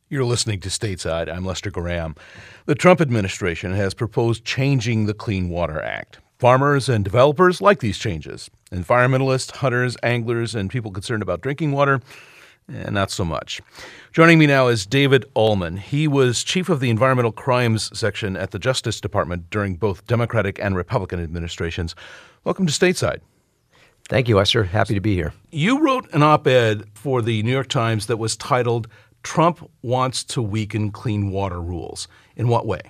You're listening to Stateside. I'm Lester Graham. The Trump administration has proposed changing the Clean Water Act. Farmers and developers like these changes. Environmentalists, hunters, anglers, and people concerned about drinking water, not so much. Joining me now is David Ullman. He was chief of the Environmental Crimes Section at the Justice Department during both Democratic and Republican administrations. Welcome to Stateside. Thank you, Lester. Happy to be here. You wrote an op-ed for the New York Times that was titled, "Trump Wants to Weaken Clean Water Rules." In what way?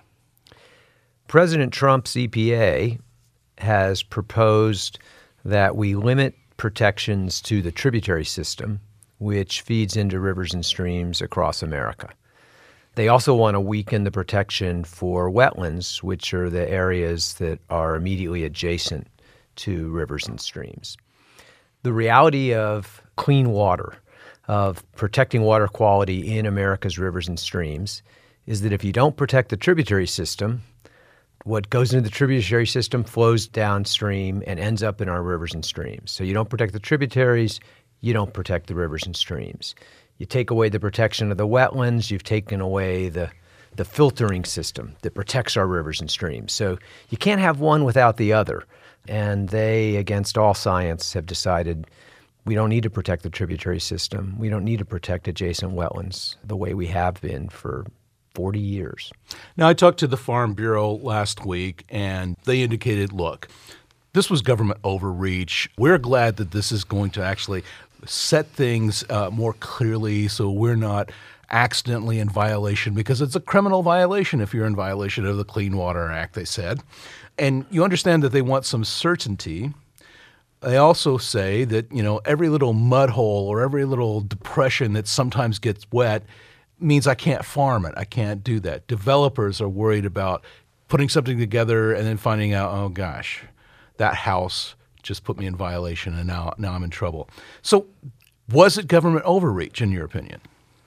President Trump's EPA has proposed that we limit protections to the tributary system, which feeds into rivers and streams across America. They also want to weaken the protection for wetlands, which are the areas that are immediately adjacent to rivers and streams. The reality of clean water, of protecting water quality in America's rivers and streams, is that if you don't protect the tributary system, what goes into the tributary system flows downstream and ends up in our rivers and streams. So you don't protect the tributaries, you don't protect the rivers and streams. You take away the protection of the wetlands, you've taken away the filtering system that protects our rivers and streams. So you can't have one without the other. And they, against all science, have decided we don't need to protect the tributary system. We don't need to protect adjacent wetlands the way we have been for 40 years. Now, I talked to the Farm Bureau last week, and they indicated, look, this was government overreach. We're glad that this is going to actually set things more clearly so we're not accidentally in violation, because it's a criminal violation if you're in violation of the Clean Water Act, they said. And you understand that they want some certainty. They also say that, every little mud hole or every little depression that sometimes gets wet means I can't farm it. I can't do that. Developers are worried about putting something together and then finding out, oh gosh, that house just put me in violation and now I'm in trouble. So was it government overreach in your opinion?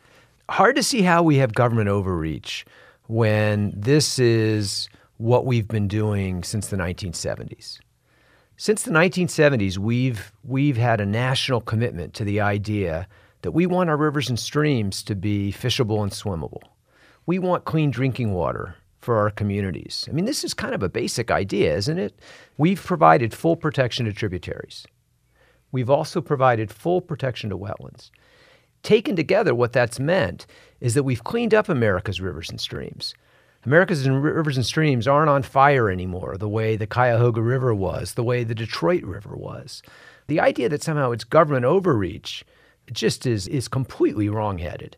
Hard to see how we have government overreach when this is what we've been doing since the 1970s. Since the 1970s, we've had a national commitment to the idea that we want our rivers and streams to be fishable and swimmable. We want clean drinking water for our communities. I mean, this is kind of a basic idea, isn't it? We've provided full protection to tributaries. We've also provided full protection to wetlands. Taken together, what that's meant is that we've cleaned up America's rivers and streams. America's rivers and streams aren't on fire anymore the way the Cuyahoga River was, the way the Detroit River was. The idea that somehow it's government overreach just is completely wrongheaded.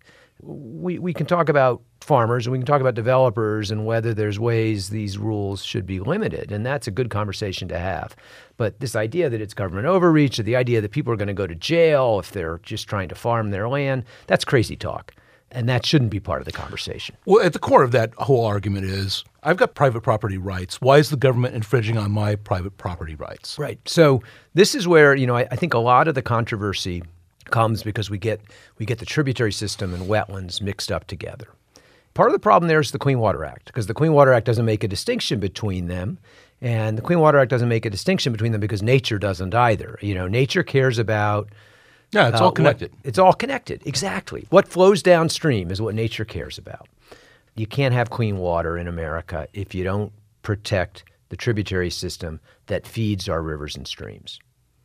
We can talk about farmers and we can talk about developers and whether there's ways these rules should be limited, and that's a good conversation to have. But this idea that it's government overreach, or the idea that people are going to go to jail if they're just trying to farm their land, that's crazy talk. And that shouldn't be part of the conversation. Well, at the core of that whole argument is, I've got private property rights. Why is the government infringing on my private property rights? Right. So this is where, I think a lot of the controversy comes because we get the tributary system and wetlands mixed up together. Part of the problem there is the Clean Water Act, because the Clean Water Act doesn't make a distinction between them. And the Clean Water Act doesn't make a distinction between them because nature doesn't either. Nature cares about... Yeah, it's all connected. It's all connected, exactly. What flows downstream is what nature cares about. You can't have clean water in America if you don't protect the tributary system that feeds our rivers and streams.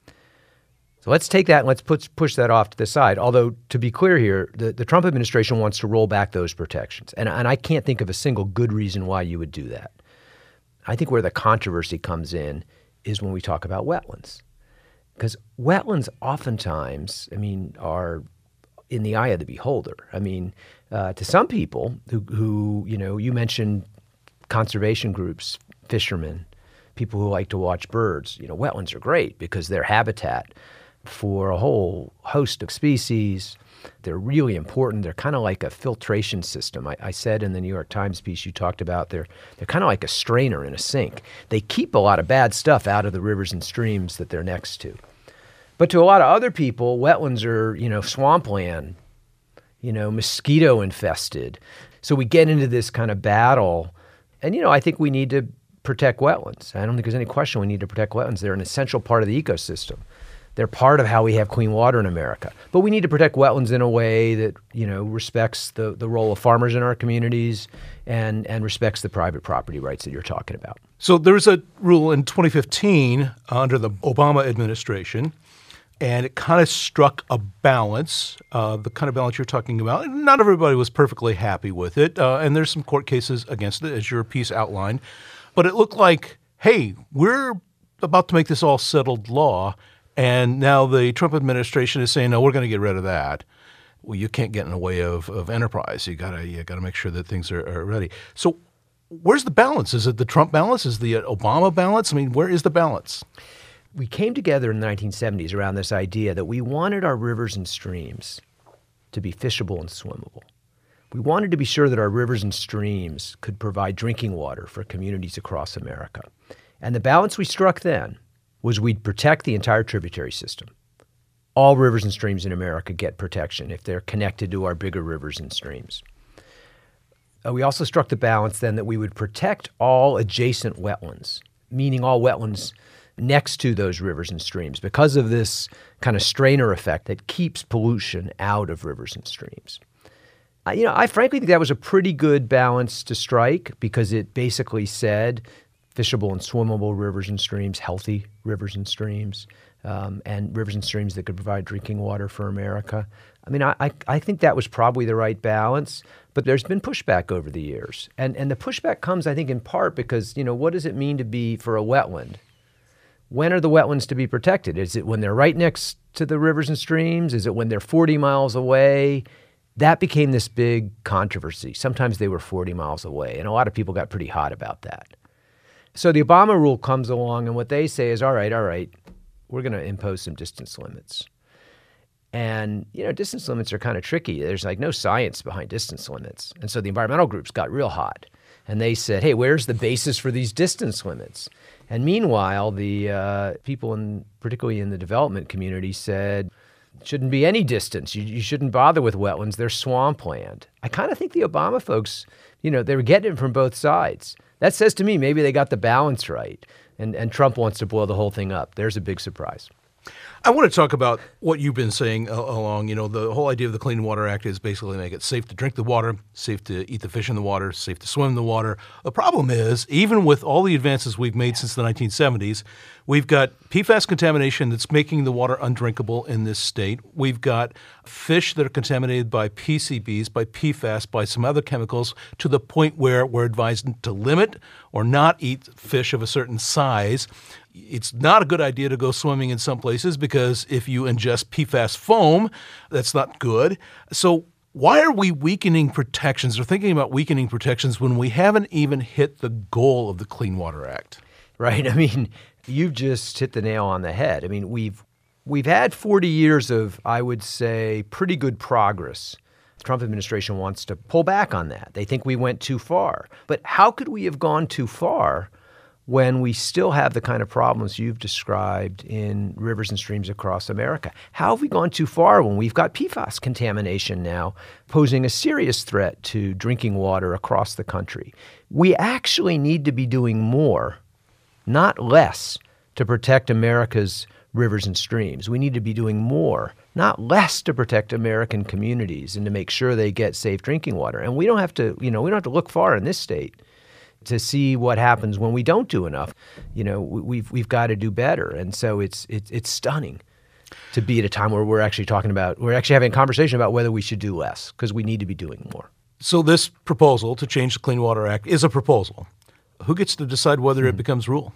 So let's take that and let's push that off to the side. Although, to be clear here, the Trump administration wants to roll back those protections. And I can't think of a single good reason why you would do that. I think where the controversy comes in is when we talk about wetlands. Because wetlands oftentimes, are in the eye of the beholder. To some people who you mentioned conservation groups, fishermen, people who like to watch birds, wetlands are great because they're habitat for a whole host of species. They're really important. They're kind of like a filtration system. I said in the New York Times piece you talked about, they're kind of like a strainer in a sink. They keep a lot of bad stuff out of the rivers and streams that they're next to. But to a lot of other people, wetlands are, swampland, mosquito infested. So we get into this kind of battle. And, I think we need to protect wetlands. I don't think there's any question we need to protect wetlands. They're an essential part of the ecosystem. They're part of how we have clean water in America. But we need to protect wetlands in a way that, respects the role of farmers in our communities and respects the private property rights that you're talking about. So there was a rule in 2015 under the Obama administration, and it kind of struck a balance, the kind of balance you're talking about. Not everybody was perfectly happy with it, and there's some court cases against it, as your piece outlined. But it looked like, hey, we're about to make this all settled law, and now the Trump administration is saying, no, we're going to get rid of that. Well, you can't get in the way of enterprise. You gotta make sure that things are ready. So where's the balance? Is it the Trump balance? Is the Obama balance? I mean, where is the balance? We came together in the 1970s around this idea that we wanted our rivers and streams to be fishable and swimmable. We wanted to be sure that our rivers and streams could provide drinking water for communities across America. And the balance we struck then was we'd protect the entire tributary system. All rivers and streams in America get protection if they're connected to our bigger rivers and streams. We also struck the balance then that we would protect all adjacent wetlands, meaning all wetlands next to those rivers and streams, because of this kind of strainer effect that keeps pollution out of rivers and streams. I frankly think that was a pretty good balance to strike, because it basically said fishable and swimmable rivers and streams, healthy rivers and streams, and rivers and streams that could provide drinking water for America. I mean, I think that was probably the right balance, but there's been pushback over the years. And the pushback comes, I think, in part because, what does it mean to be for a wetland? When are the wetlands to be protected? Is it when they're right next to the rivers and streams? Is it when they're 40 miles away? That became this big controversy. Sometimes they were 40 miles away, and a lot of people got pretty hot about that. So the Obama rule comes along, and what they say is, all right, we're going to impose some distance limits. And, distance limits are kind of tricky. There's no science behind distance limits. And so the environmental groups got real hot. And they said, hey, where's the basis for these distance limits? And meanwhile, the people, particularly in the development community, said, shouldn't be any distance. You shouldn't bother with wetlands. They're swampland. I kind of think the Obama folks, they were getting it from both sides. That says to me maybe they got the balance right. And Trump wants to blow the whole thing up. There's a big surprise. I want to talk about what you've been saying along. The whole idea of the Clean Water Act is basically make it safe to drink the water, safe to eat the fish in the water, safe to swim in the water. The problem is, even with all the advances we've made since the 1970s, we've got PFAS contamination that's making the water undrinkable in this state. We've got fish that are contaminated by PCBs, by PFAS, by some other chemicals, to the point where we're advised to limit or not eat fish of a certain size. It's not a good idea to go swimming in some places because if you ingest PFAS foam, that's not good. So why are we weakening protections or thinking about weakening protections when we haven't even hit the goal of the Clean Water Act? Right. I mean, you've just hit the nail on the head. I mean, we've had 40 years of, I would say, pretty good progress. The Trump administration wants to pull back on that. They think we went too far. But how could we have gone too far when we still have the kind of problems you've described in rivers and streams across America? How have we gone too far when we've got PFAS contamination now posing a serious threat to drinking water across the country? We actually need to be doing more, not less, to protect America's rivers and streams. We need to be doing more, not less, to protect American communities and to make sure they get safe drinking water. And we don't have to, we don't have to look far in this state to see what happens when we don't do enough. We've got to do better. And so it's stunning to be at a time where we're actually having a conversation about whether we should do less, because we need to be doing more. So this proposal to change the Clean Water Act is a proposal. Who gets to decide whether it becomes rule?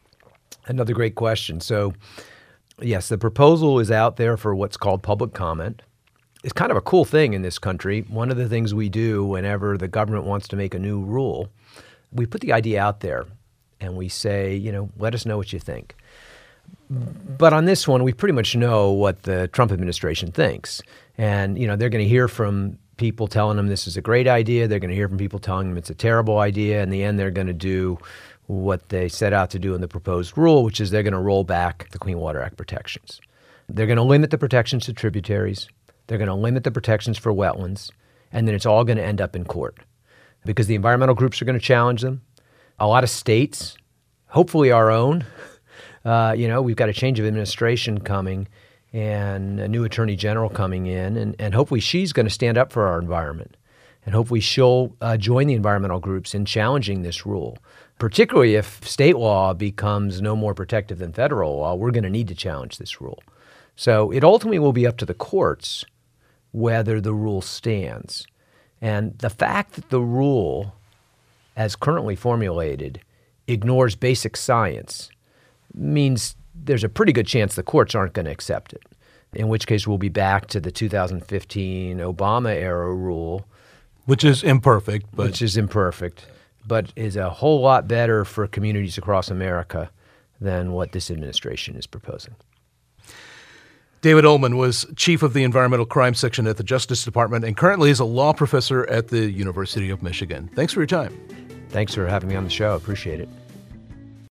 Another great question. So yes, the proposal is out there for what's called public comment. It's kind of a cool thing in this country. One of the things we do whenever the government wants to make a new rule, we put the idea out there and we say, let us know what you think. But on this one, we pretty much know what the Trump administration thinks. And, they're going to hear from people telling them this is a great idea. They're going to hear from people telling them it's a terrible idea. In the end, they're going to do what they set out to do in the proposed rule, which is they're going to roll back the Clean Water Act protections. They're going to limit the protections to tributaries. They're going to limit the protections for wetlands. And then it's all going to end up in court, because the environmental groups are going to challenge them. A lot of states, hopefully our own, We've got a change of administration coming and a new attorney general coming in, and hopefully she's going to stand up for our environment. And hopefully she'll join the environmental groups in challenging this rule. Particularly if state law becomes no more protective than federal law, we're going to need to challenge this rule. So it ultimately will be up to the courts whether the rule stands. And the fact that the rule, as currently formulated, ignores basic science means there's a pretty good chance the courts aren't going to accept it, in which case we'll be back to the 2015 Obama-era rule. Which is imperfect. But is a whole lot better for communities across America than what this administration is proposing. David Ullman was chief of the Environmental Crime Section at the Justice Department and currently is a law professor at the University of Michigan. Thanks for your time. Thanks for having me on the show. Appreciate it.